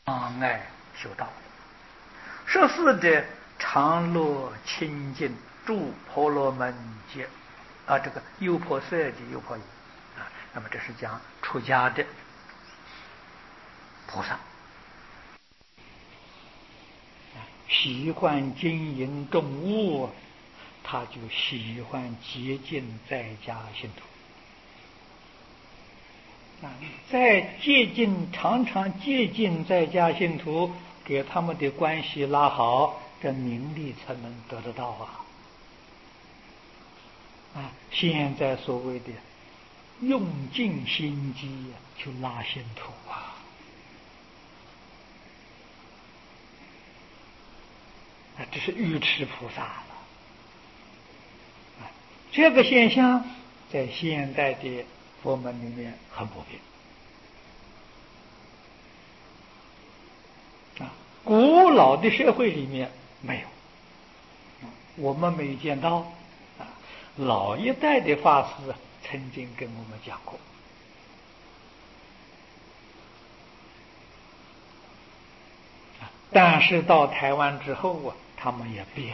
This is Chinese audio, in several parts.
障碍修道。14者，常乐清净，住婆罗门界这个优婆塞及优婆夷那么这是讲出家的菩萨，喜欢经营重物，他就喜欢接近在家信徒在常常接近在家信徒，给他们的关系拉好，这名利才能得得到现在所谓的用尽心机去拉信徒这是愚痴菩萨了这个现象在现代的佛门里面很普遍古老的社会里面没有，我们没见到老一代的法师曾经跟我们讲过但是到台湾之后他们也变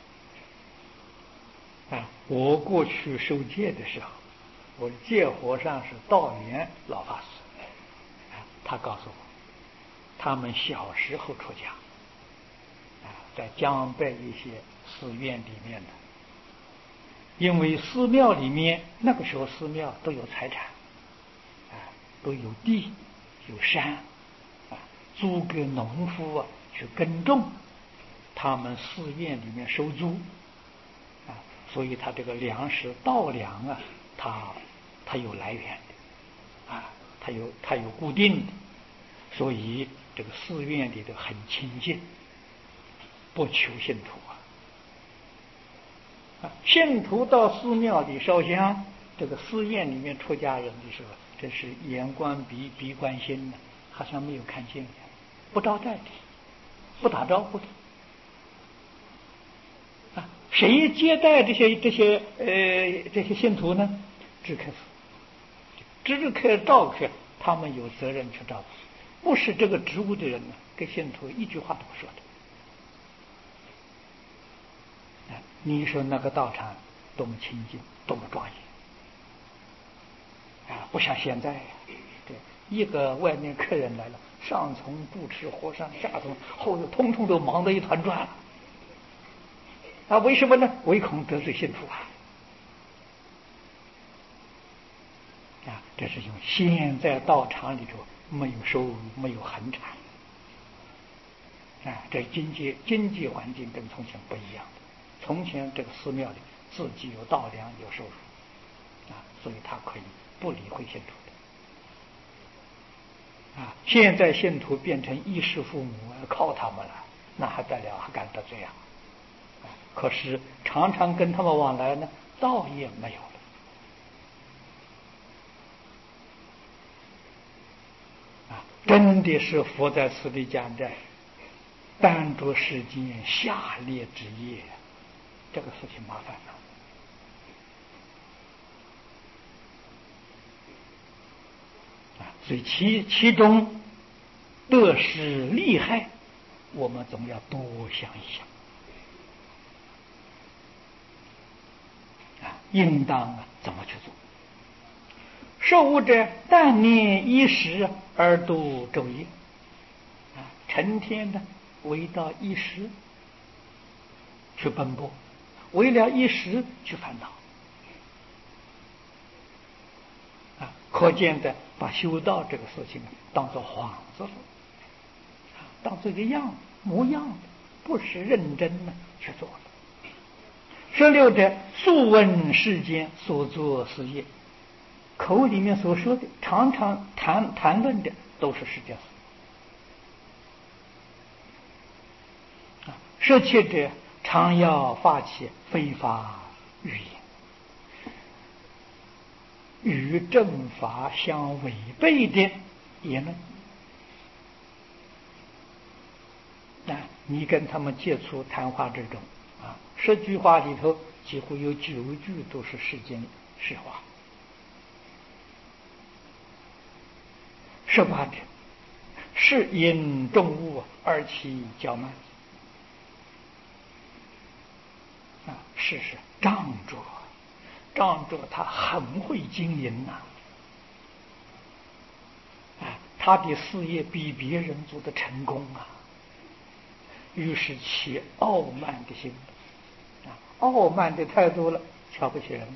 了我过去受戒的时候，我的戒和尚是道元老法师他告诉我，他们小时候出家在江北一些寺院里面的，因为寺庙里面那个时候寺庙都有财产都有地有山租给农夫去耕种，他们寺院里面收租所以他这个粮食稻粮他有来源的他有固定的，所以这个寺院里头很清净，不求信徒信徒到寺庙里烧香，这个寺院里面出家人的时候，真是眼观鼻，鼻观心好像没有看见一样，不招待的，不打招呼的谁接待这些信徒呢？知客司，知客照客，他们有责任去照顾，不是这个职务的人跟信徒一句话都不说的你说那个道场多么清净，多么庄严不像现在对一个外面客人来了，上从不吃和尚，下从后头通通都忙得一团转为什么呢？唯恐得罪信徒这是因为现在道场里头没有收入，没有恒产这经济环境跟从前不一样的，从前这个寺庙里自己有稻粮有收入所以他可以不理会信徒的现在信徒变成衣食父母靠他们了，那还得了，还敢得罪可是常常跟他们往来呢，道业没有了真的是佛在此地讲的，担着世间下劣之业，这个事情麻烦了所以其中得失利害，我们总要多想一想应当怎么去做。受者但念一时而度昼夜成天的为到一时去奔波，为了一时去烦恼可见的把修道这个事情当作幌子了，当作一个模样的，不是认真去做的。16者素闻世间所作事业，口里面所说的常常谈论的都是世间事17者常要发起非法语言，与正法相违背的言论你跟他们接触谈话之中10句话里头几乎有9句都是世间实话。18者是因重物而其较慢。是仗着，他很会经营呐。他的事业比别人做的成功啊，于是起傲慢的心，傲慢的太多了，瞧不起人了。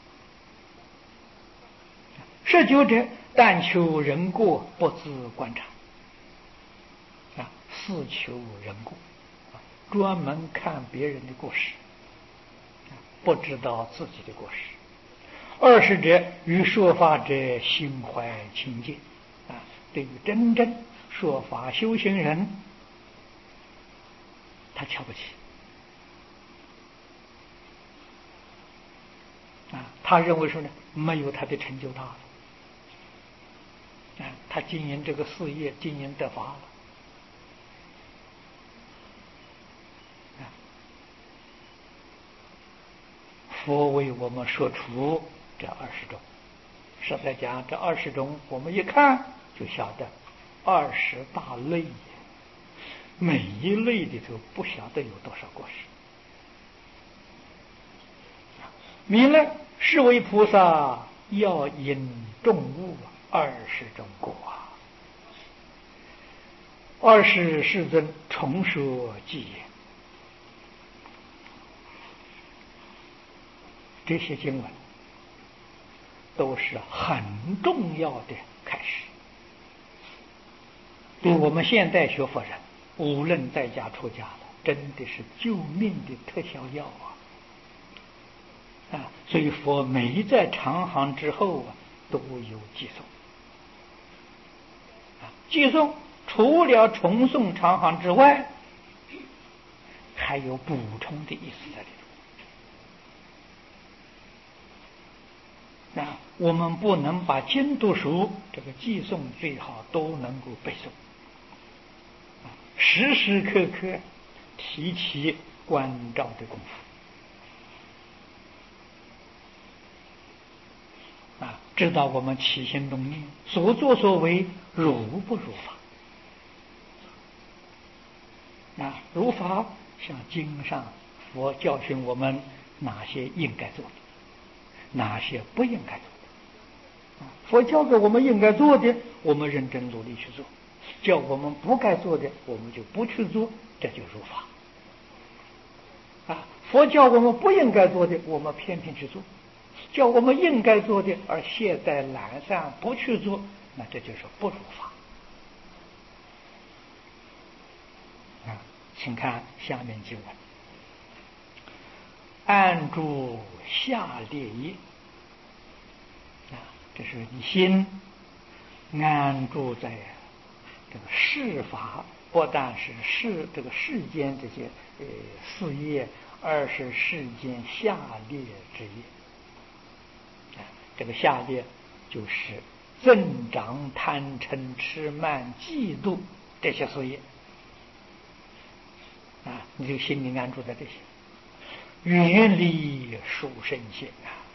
设酒者，但求人过，不自观察。自求人过，专门看别人的过失，不知道自己的过失。二是者，与说法者心怀轻贱，对于真正说法修行人，他瞧不起，他认为说呢，没有他的成就大了，他经营这个事业，经营得法了。佛为我们说出这20种，实在讲这20种，我们一看就晓得20大类，每一类里头不晓得有多少过失。弥勒是为菩萨，要引众物20种果20世尊重说偈言。这些经文都是很重要的开始，对我们现代学佛人，无论在家出家了，真的是救命的特效药所以佛每在长行之后都有偈颂。偈颂除了重诵长行之外，还有补充的意思在里头。我们不能把经读熟，这个偈颂最好都能够背诵，时时刻刻提起关照的功夫知道我们起心动念、所作所为如不如法。如法像经上佛教训我们哪些应该做的，哪些不应该做的。佛教给我们应该做的，我们认真努力去做；叫我们不该做的，我们就不去做，这就如法。佛教我们不应该做的，我们偏偏去做；叫我们应该做的而懈怠懒散不去做，那这就是不如法。请看下面经文：安住下列业。这是你心安住在这个世法，不但是这个世间这些事业，而是世间下列之业。这个下列就是增长、贪嗔、痴慢、嫉妒这些事业你就心里安住在这些，远离殊胜行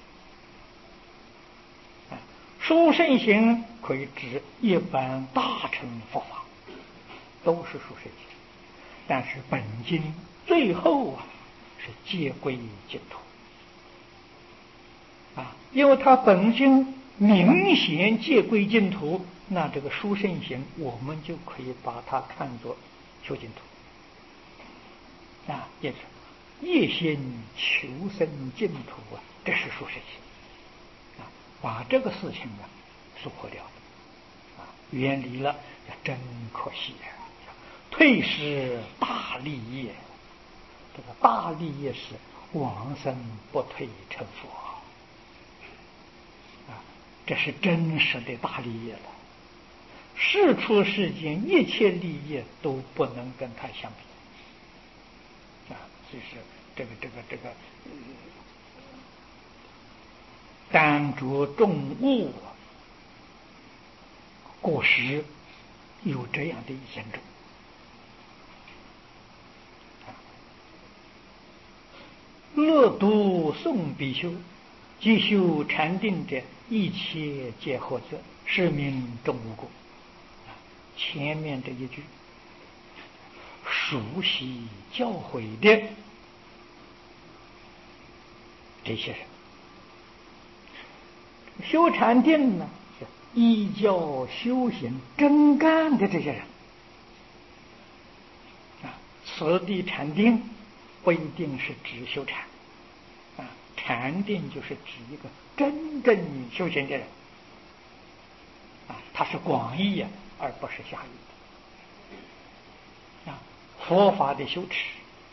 殊胜行可以指一般大乘佛法，都是殊胜行，但是本经最后是皆归净土因为它本经明显皆归净土，那这个殊胜行我们就可以把它看作修净土也是一心求生净土这是殊胜行把这个事情疏忽掉远离了，真可惜退失大利业。这个大利业是往生不退成佛这是真实的大利业了。世出世间一切利益都不能跟它相比就是这个单着重物过失，有这样的严重乐读诵比丘，即修禅定者，一切皆获者，是名众无过。 前面这一句熟悉教诲的这些人，修禅定呢是依教修行真干的这些人啊。此地禅定不一定是指修禅啊，禅定就是指一个真正修行的人啊，它是广义呀，而不是狭义啊。佛法的修持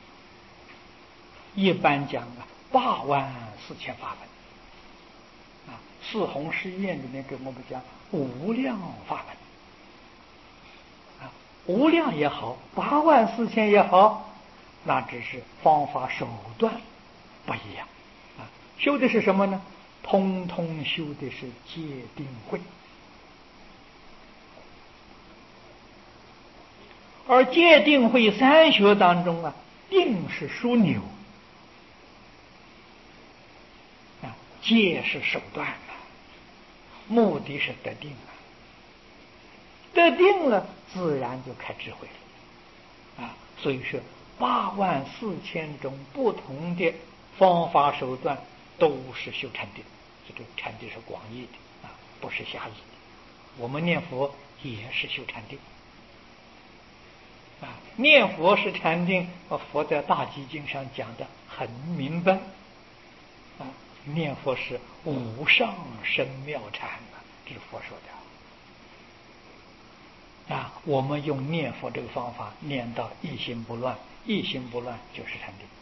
一般讲84000法门啊，四弘誓愿里面给我们讲无量法门啊，无量也好，84000也好，那只是方法手段不一样啊。修的是什么呢？通通修的是戒定慧，而戒定慧三学当中啊，定是枢纽啊，戒是手段啊，目的是得定啊，得定了自然就开智慧了啊。所以说84000种不同的方法手段都是修禅定，这个禅定是广义的啊，不是狭义的。我们念佛也是修禅定啊，念佛是禅定，佛在大集经上讲的很明白啊，念佛是无上深妙禅啊，这是佛说的啊。我们用念佛这个方法念到一心不乱，一心不乱就是禅定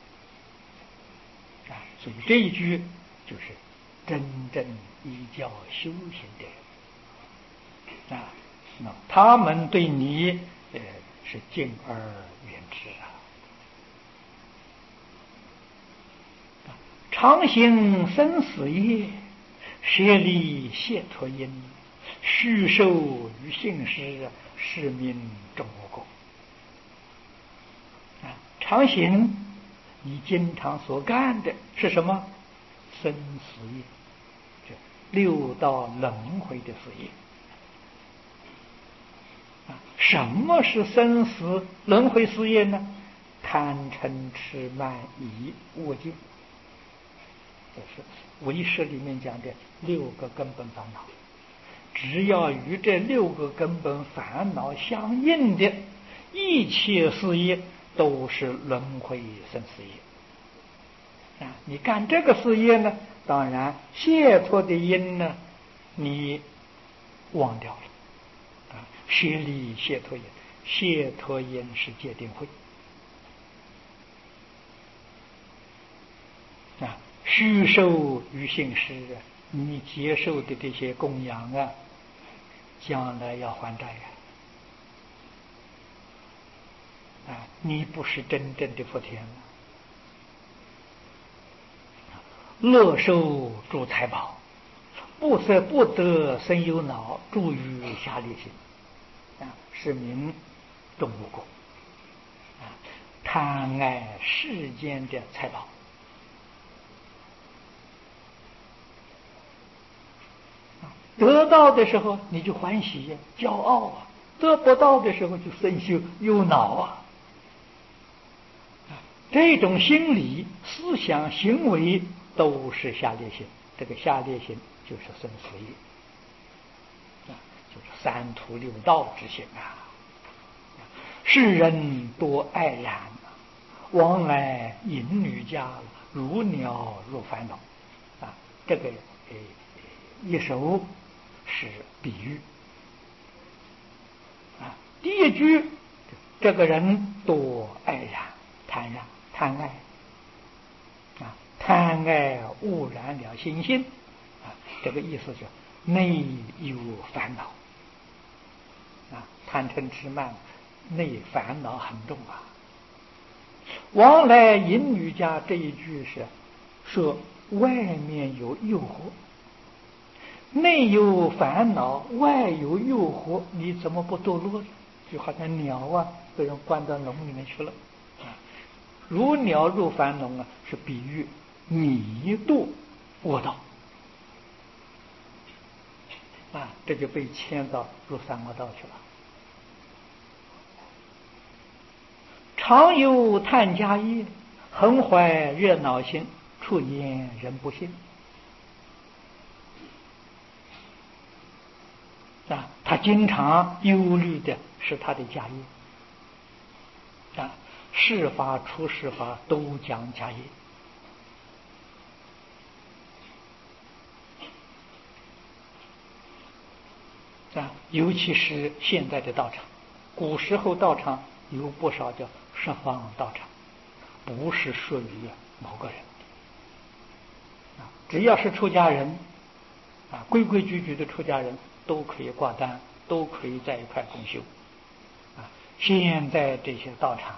啊。所以这一句就是真正依教修行的人啊，那他们对你是敬而远之啊。常行生死业，舍利解脱因，虚受于信施，是名众无过啊。常行，你经常所干的是什么？生死业，这六道轮回的事业啊。什么是生死轮回事业呢？贪嗔痴慢疑恶见，这是唯识里面讲的6个根本烦恼。只要与这6个根本烦恼相应的一切事业都是轮回生死业啊。你干这个事业呢，当然解脱的因呢你忘掉了啊。舍利解脱因，解脱因是戒定慧啊。虚受于信施，你接受的这些供养啊，将来要还债啊，你不是真正的福田了。乐受诸财宝，不舍不得生忧恼，住于下列心啊，是名众无过啊。贪爱世间的财宝得到的时候你就欢喜呀，骄傲啊；得不到的时候就生羞忧恼啊。这种心理、思想、行为都是下列心，这个下列心就是生死业啊，就是三途六道之心啊。世人多爱然，往来淫女家，如鸟入烦恼啊。这个一首是比喻啊。第一句，这个人多爱然，贪爱啊，贪爱污染了心性啊。这个意思是内有烦恼啊，贪嗔痴慢内烦恼很重啊。往来淫女家这一句是说外面有诱惑，内有烦恼，外有诱惑，你怎么不堕落呢？就好像鸟啊，被人关到笼里面去了啊。如鸟入樊笼啊，是比喻迷堕恶道啊，这就被牵到入三恶道去了常有叹家业，恒怀热闹心，出言人不信。他经常忧虑的是他的家业，事法出世法都讲家业。尤其是现在的道场，古时候道场有不少叫十方道场，不是属于某个人。只要是出家人，规规矩矩的出家人都可以挂单，都可以在一块共修。现在这些道场，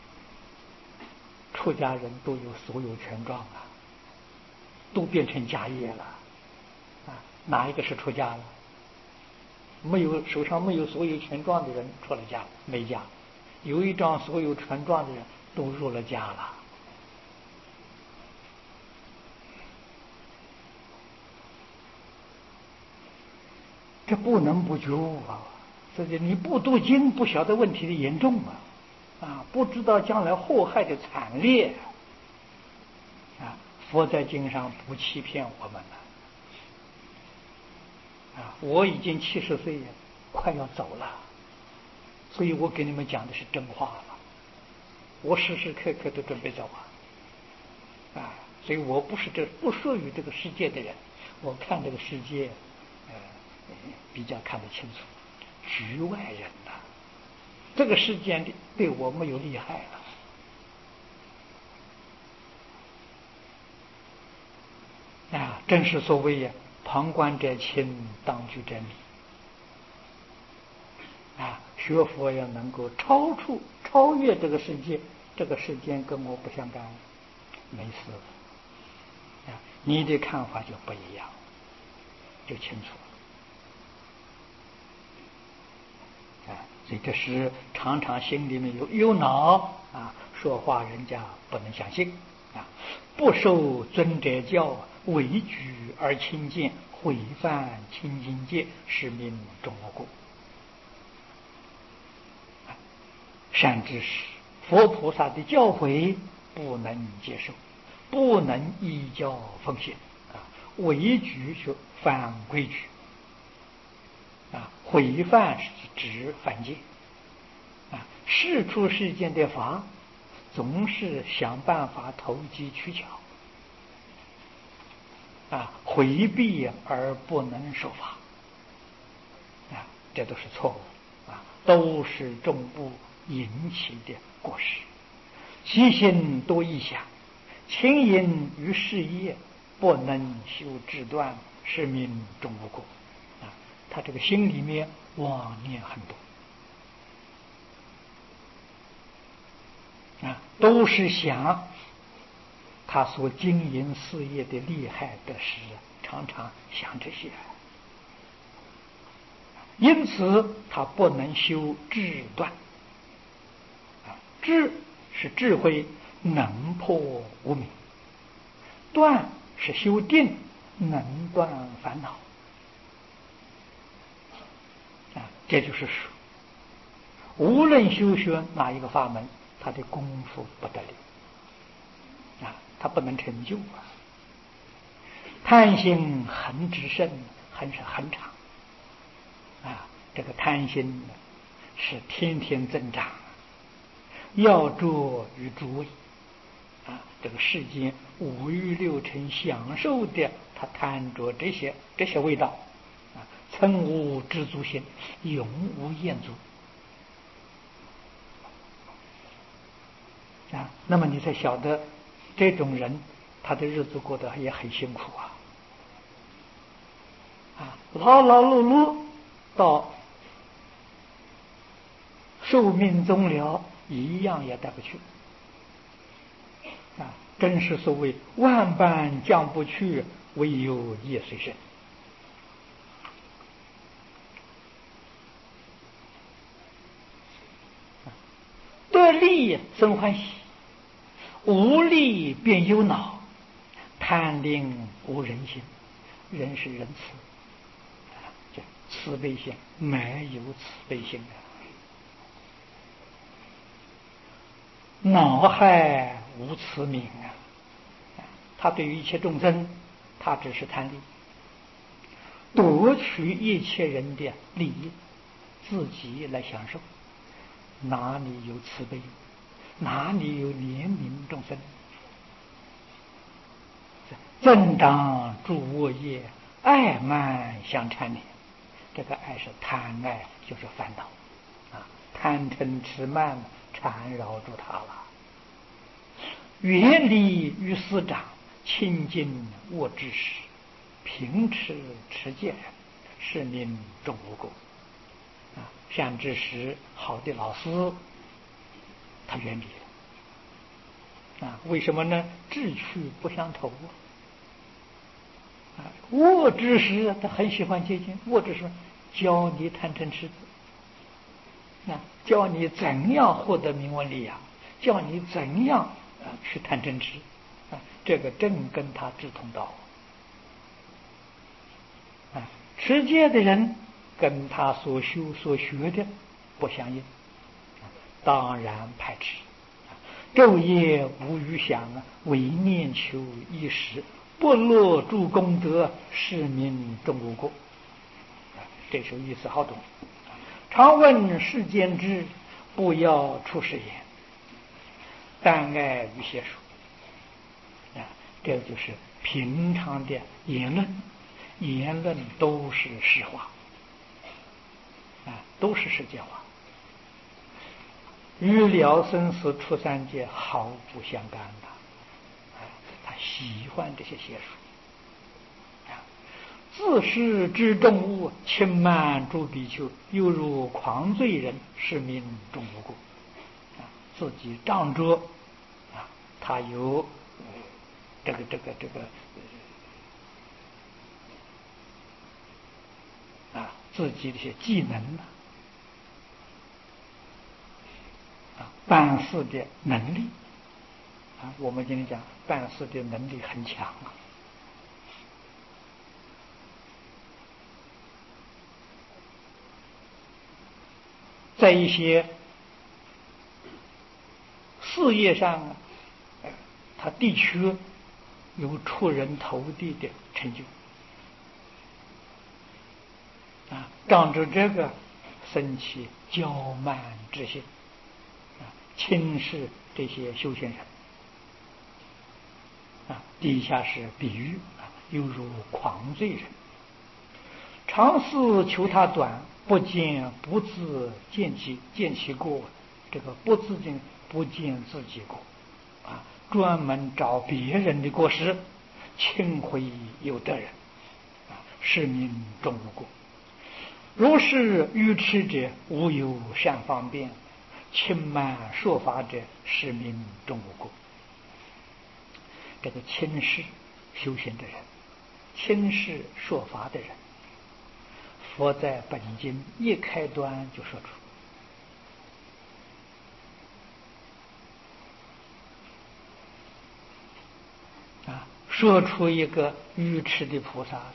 出家人都有所有权状了，都变成家业了。哪一个是出家了？没有，手上没有所有权状的人出了家没家，有一张所有权状的人都入了家了。这不能不觉啊！所以你不读经，不晓得问题的严重不知道将来祸害的惨烈佛在经上不欺骗我们了。我已经70岁了，快要走了，所以我给你们讲的是真话了。我时时刻刻都准备走所以我不属于这个世界的人，我看这个世界比较看得清楚，局外人这个世界对我没有利害了正是所谓旁观者清，当局者迷学佛要能够超越这个世界，这个世界跟我不相干，没事你的看法就不一样，就清楚了所以这是常常心里面有恼说话人家不能相信不受尊者教，为举而轻贱，毁犯清净戒，是名众无故。善知识，佛菩萨的教诲不能接受，不能依教奉行违矩就犯规矩毁犯是指犯戒世出世间的法总是想办法投机取巧回避而不能守法这都是错误都是众部引起的过失。其心多异想，轻淫于事业，不能修志断，是名众无过他这个心里面妄念很多都是想他所经营事业的利害得失，常常想这些因此他不能修智断智是智慧，能破无明；断是修定，能断烦恼这就是说无论修学哪一个法门，他的功夫不得力他不能成就贪心恒之甚，恒是恒长这个贪心是天天增长，要着于诸位这个世间五欲六尘享受的，他贪着这些味道曾无知足心，永无厌足那么你才晓得这种人他的日子过得也很辛苦劳劳碌碌到寿命终了，一样也带不去真是所谓万般将不去，唯有业随身得利生欢喜，无利便忧恼，贪令无人心。人是仁慈慈悲心没有慈悲心恼害无慈悯啊！他对于一切众生，他只是贪利，夺取一切人的利益，自己来享受，哪里有慈悲？哪里有怜悯众生？正当诸恶业，爱慢相缠连。这个爱是贪爱，就是烦恼啊！贪嗔痴慢缠绕住他了。远离于师长，亲近恶知识，平持持戒人，是名众无过啊！善知识，好的老师，他远离了啊！为什么呢？志趣不相投啊！恶知识他很喜欢接近，恶知识教你贪嗔痴啊，教你怎样获得名闻利养，教你怎样去贪嗔痴啊，这个正跟他志同道合啊。持戒的人跟他所修所学的不相应，当然排斥。昼夜无余想啊，唯念求一时，不落诸功德，是名众无过。这首意思好懂。常问世间知，不要出世言，但爱于邪说啊，这就是平常的言论，言论都是实话啊，都是世间话，与了生死出三界毫不相干的啊，他喜欢这些邪说。自是知众物，轻慢诸比丘，犹如狂罪人，是名众无过啊！自己仗着啊，他有这个啊，自己的一些技能啊，办事的能力啊，我们今天讲办事的能力很强啊。在一些事业上啊，他的确有出人头地的成就啊，仗着这个生起骄慢之心啊，轻视这些修行人啊，底下是比喻啊，犹如狂罪人，常思求他短，不见不自见其过，这个不自见不见自己过啊，专门找别人的过失，轻毁有德人啊，是名众无过。如是愚痴者，无有善方便，轻慢说法者，是名众无过。这个轻视修行的人，轻视说法的人，佛在本经一开端就说出啊，说出一个愚痴的菩萨了，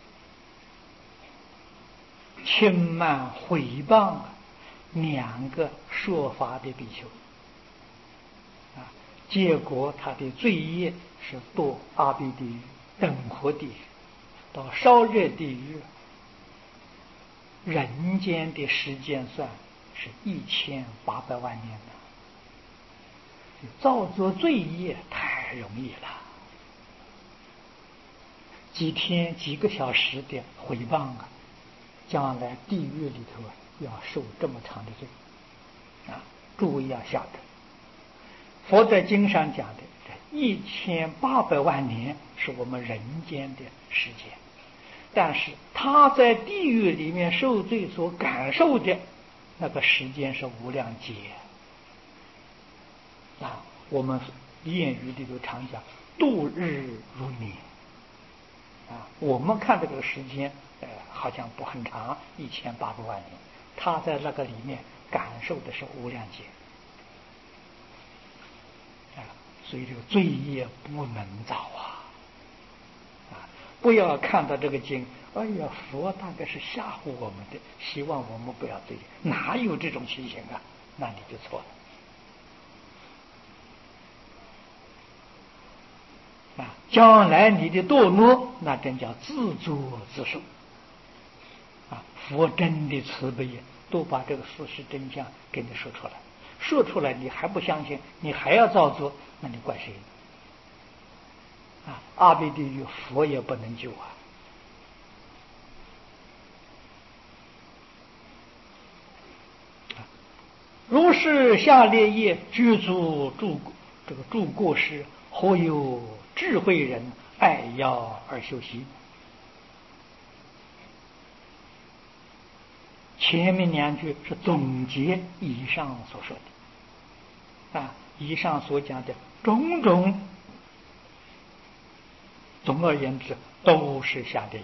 轻慢毁谤两个说法的比丘啊，结果他的罪业是堕阿鼻地狱、等活地狱，到烧热地狱，人间的时间算是1800万年的，造作罪业太容易了，几天几个小时的毁谤啊，将来地狱里头要受这么长的罪啊！诸位要晓得，佛在经上讲的1800万年是我们人间的时间，但是他在地狱里面受罪所感受的那个时间是无量劫啊！我们谚语里头常讲度日如年啊，我们看这个时间好像不很长，1800万年，他在那个里面感受的是无量劫啊，所以这个罪业不能造啊！不要看到这个经，哎呀，佛大概是吓唬我们的，希望我们不要罪业，哪有这种情形啊？那你就错了将来你的堕落，那真叫自作自受。佛真的慈悲，都把这个事实真相给你说出来。说出来你还不相信，你还要照做，那你怪谁？阿鼻地狱佛也不能救啊！如是下列业，具足诸过失，或有智慧人爱要而修习。前面两句是总结以上所说的，以上所讲的种种，总而言之都是下列业，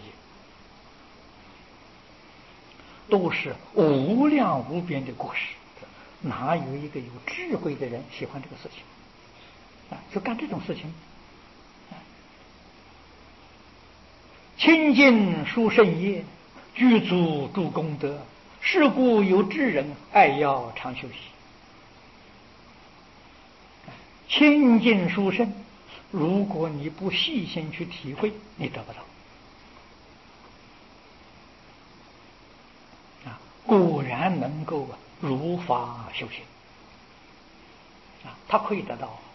都是无量无边的过失。哪有一个有智慧的人喜欢这个事情就干这种事情？清净殊胜业，具足诸功德，是故有智人爱要常修习。清净殊胜，如果你不细心去体会，你得不到。果然能够如法修行他可以得到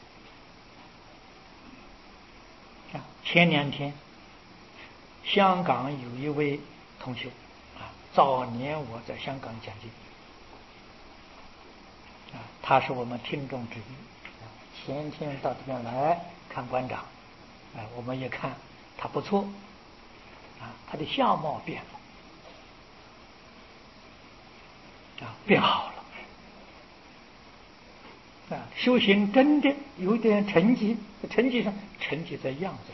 前2天，香港有一位同学早年我在香港讲经他是我们听众之一前天到这边来看馆长我们也看他不错他的相貌变了变好了修行真的有点成绩，成绩在样子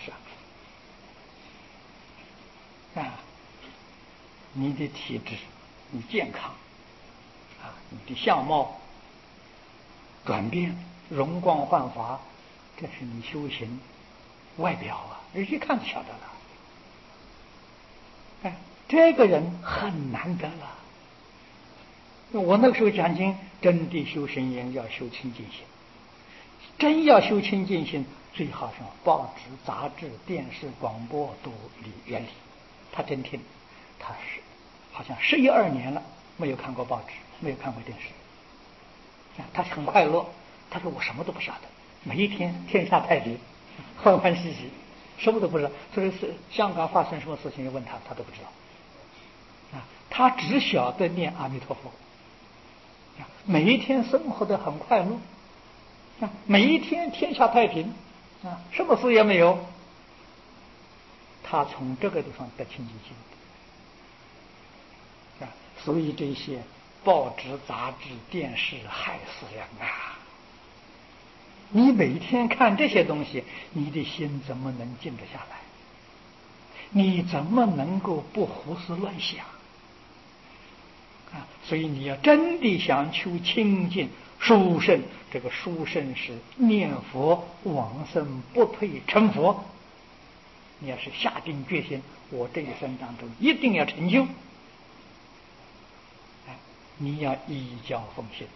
上你的体质，你健康你的相貌转变，容光焕发，这是你修行外表人一看就晓得了这个人很难得了。我那个时候讲经，真的修行人要修清净心，真要修清净心，最好是报纸、杂志、电视、广播都远离。他真听，他是好像11、12年了，没有看过报纸，没有看过电视他很快乐。他说我什么都不晓得，每一天天下太平，欢欢喜喜，什么都不知道。所以是香港发生什么事情，问他都不知道他只晓得念阿弥陀佛每一天生活得很快乐每一天天下太平什么事也没有。他从这个地方得清净心所以这些报纸、杂志、电视害死人你每天看这些东西，你的心怎么能静得下来？你怎么能够不胡思乱想所以你要真的想求清净殊胜，这个殊胜是念佛往生不退成佛。你要是下定决心，我这一生当中一定要成就你要依教奉行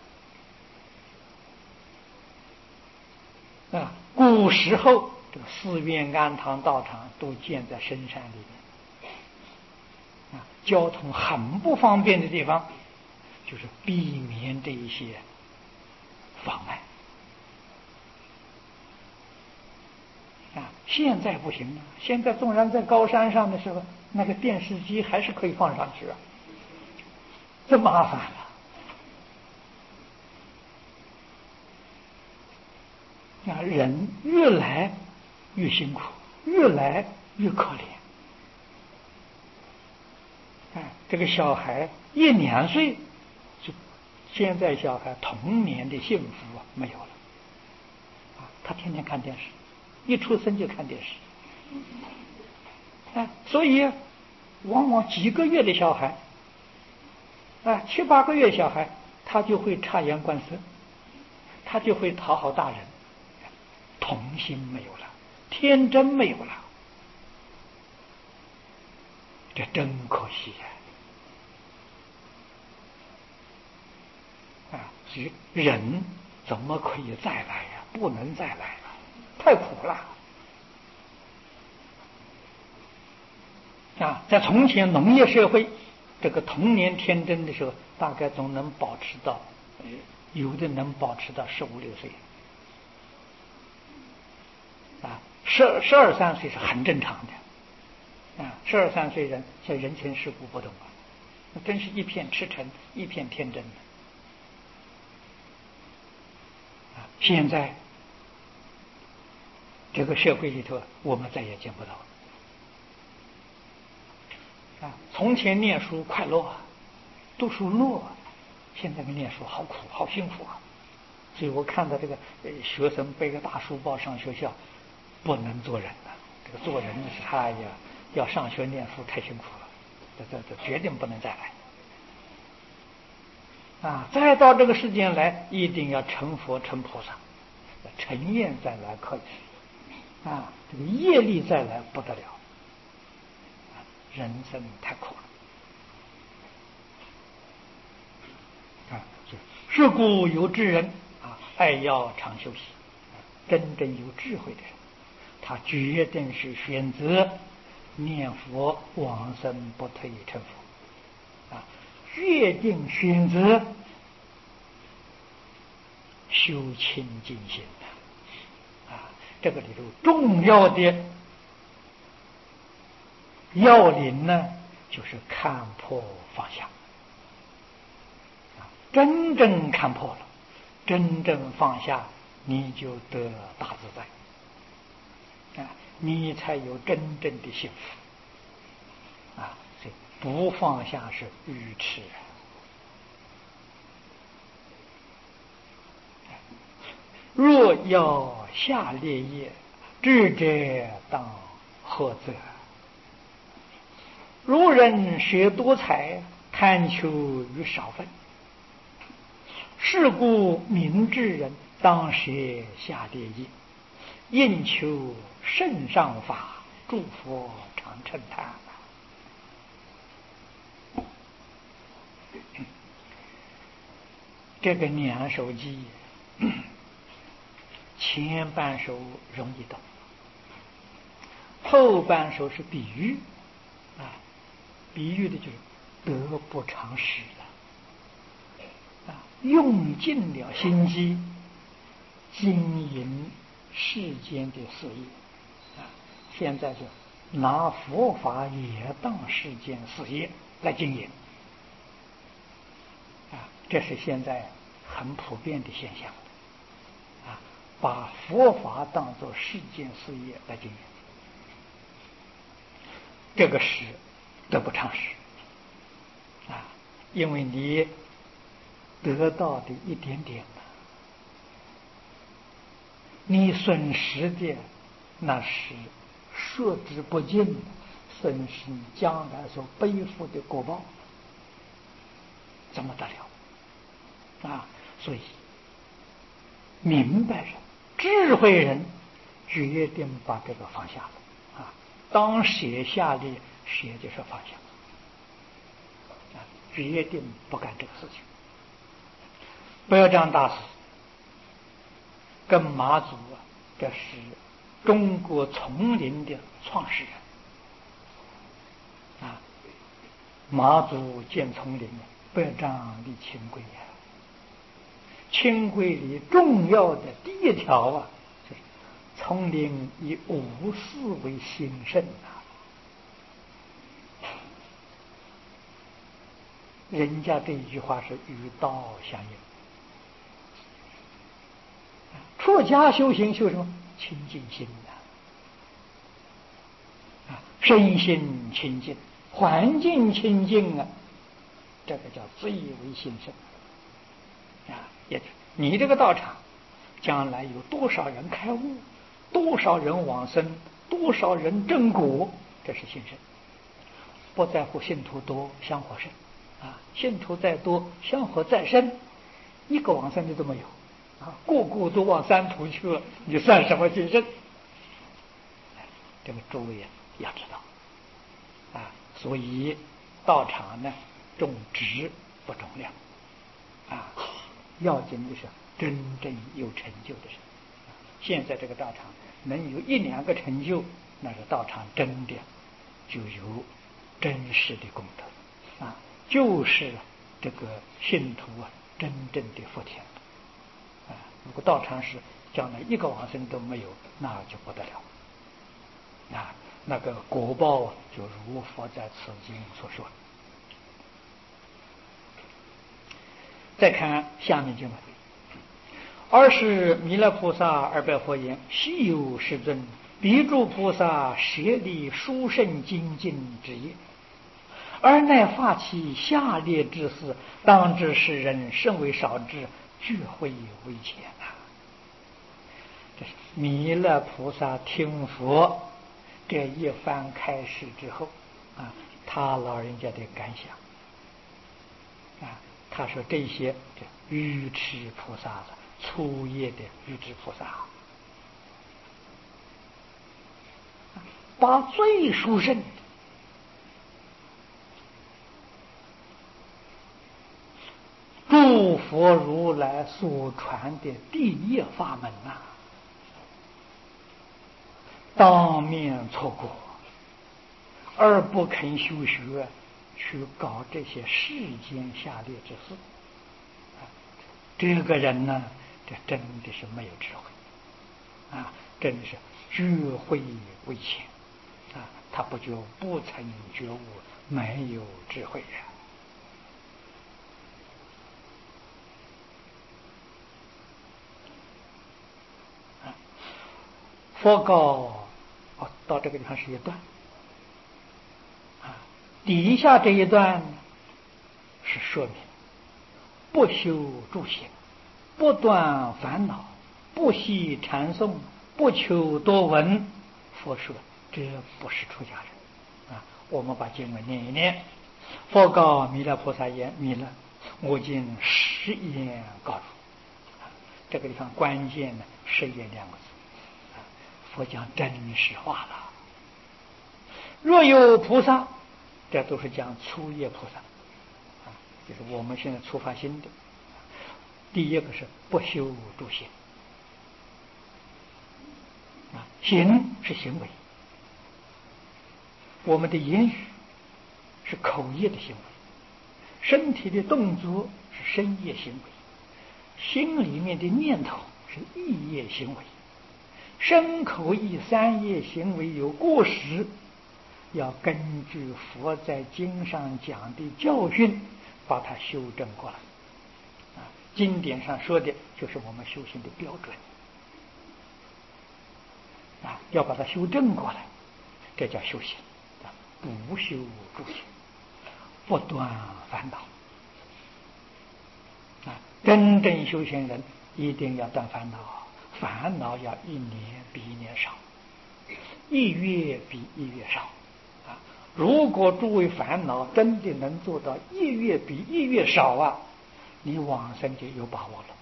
古时候这个寺院、庵堂、道场都建在深山里面交通很不方便的地方，就是避免这一些妨碍现在不行现在纵然在高山上的时候，那个电视机还是可以放上去这麻烦了人越来越辛苦，越来越可怜这个小孩1、2岁就现在小孩童年的幸福没有了他天天看电视，一出生就看电视所以往往几个月的小孩7、8个月小孩他就会察言观色，他就会讨好大人，童心没有了，天真没有了，这真可惜所以人怎么可以再来不能再来了，太苦了在从前农业社会，这个童年天真的时候，大概总能保持到，有的能保持到15、16岁。12、13岁是很正常的。12、13岁人像人情世故不懂啊，那真是一片赤诚，一片天真的。现在这个社会里头，我们再也见不到。从前念书快乐，读书乐，现在念书好苦，好辛苦啊！所以我看到这个学生背个大书包上学校，不能做人了。这个做人是他呀，要上学念书太辛苦了，这决定不能再来。再到这个世间来，一定要成佛成菩萨，成愿再来可以。这个业力再来不得了。人生太苦了。是故有智人爱要常修习。真正有智慧的人，他决定是选择念佛往生不退成佛。决定选择修清净心的。这个里头重要的要领呢，就是看破放下。真正看破了，真正放下，你就得大自在。你才有真正的幸福。所以不放下是愚痴。若要下列业，智者当何则？如人学多才，贪求于少分。是故明智人当学下列业，应求圣上法，诸佛常称叹。这个两首偈，前半首容易懂，后半首是比喻。比喻的就是得不偿失了。用尽了心机经营世间的事业。现在就拿佛法也当世间事业来经营。这是现在很普遍的现象。把佛法当作世间事业来经营，这个是得不偿失。因为你得到的一点点，你损失的那是说之不尽，损失你将来所背负的果报，怎么得了？所以明白人、智慧人决定把这个放下了。当写下的写就是放下。决定不干这个事情。北张大师跟马祖这是中国丛林的创始人。马祖建丛林，北张立清规。清规里重要的第一条就是丛林以无私为兴盛。人家这一句话是与道相应。出家修行修什么？清净心身心清净，环境清净这个叫最为兴盛。也你这个道场将来有多少人开悟，多少人往生，多少人证果，这是兴盛。不在乎信徒多，香火盛。信徒再多，香火再深，一个往生的都没有。个个都往三途去了，你算什么兴盛？这个诸位要知道。所以道场呢，重质不重量。要紧的是真正有成就的人。现在这个道场能有1、2个成就，那是道场真的就有真实的功德啊，就是这个信徒真正的福田啊。如果道场是将来一个往生都没有，那就不得了啊，那个果报就如佛在此经所说。再看下面经文，尔时弥勒菩萨而白佛言：昔有世尊，彼诸菩萨舍利殊胜精进之业，而乃发起下列之事，当知世人甚为少之，俱会为浅啊。这是弥勒菩萨听佛这一番开示之后啊，他老人家的感想啊，他说这些愚痴菩萨的粗业的愚痴菩萨，把最殊胜的诸佛如来所传的第一法门呐，当面错过，而不肯修学，去搞这些世间下列之事。这个人呢，这真的是没有智慧啊，真的是聚会为浅啊，他不曾觉悟，没有智慧呀。佛告到这个地方是一段啊，底下这一段是说明不修诸行，不断烦恼，不惜禅诵，不求多闻。佛说这不是出家人啊。我们把经文念一念。佛告弥勒菩萨言：弥勒，我今实言告汝。这个地方关键呢，实言两个字。佛讲真实话了。若有菩萨，这都是讲初业菩萨啊，就是我们现在出发心的。第一个是不修诸行啊，行是行为，我们的言语是口业的行为，身体的动作是身业行为，心里面的念头是意业行为。身口意三业行为有过失，要根据佛在经上讲的教训，把它修正过来。啊，经典上说的就是我们修行的标准。啊，要把它修正过来，这叫修行。不修诸行，不断烦恼。啊，真正修行人一定要断烦恼。烦恼要一年比一年少，一月比一月少啊！如果诸位烦恼真的能做到一月比一月少啊，你往生就有把握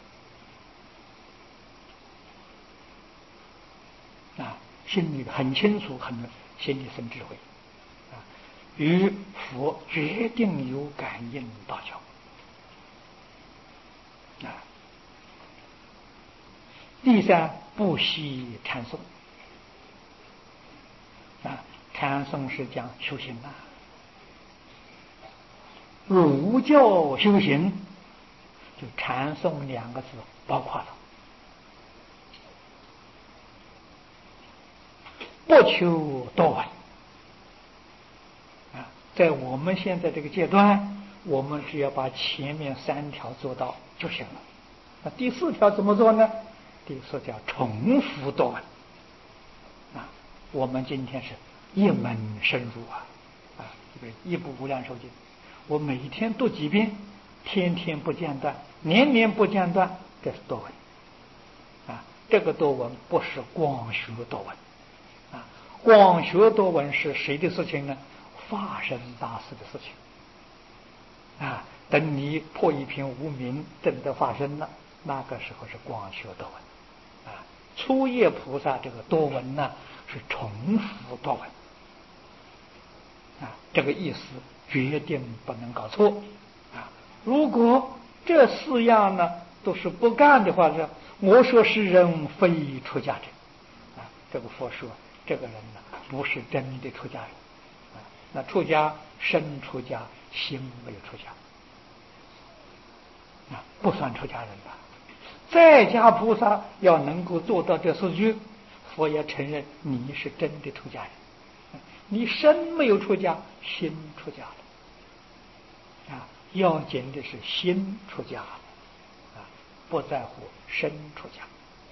了啊！心里很清楚，心里生智慧啊，与佛决定有感应道交啊。第三，不惜禅诵啊，禅诵是讲修行啊。儒教修行就禅诵两个字包括了，不求多闻啊。在我们现在这个阶段，我们只要把前面三条做到就行了。那第四条怎么做呢？第四叫重复多闻啊。我们今天是一门深入啊，这个一部无量寿经，我每天读几遍，天天不间断，年年不间断，这是多闻啊。这个多闻不是光学多闻啊，光学多闻是谁的事情呢？法身大师的事情啊。等你破一片无明，证得法身了，那个时候是光学多闻啊。初业菩萨这个多闻呢，是重复多闻啊，这个意思决定不能搞错啊。如果这四样呢都是不干的话，是我说是人非出家人啊。这个佛说这个人呢不是真的出家人啊， 那出家身出家，心没有出家，不算出家人了。在家菩萨要能够做到这四句，佛也承认你是真的出家人。你身没有出家，心出家了。要紧的是心出家了，不在乎身出家。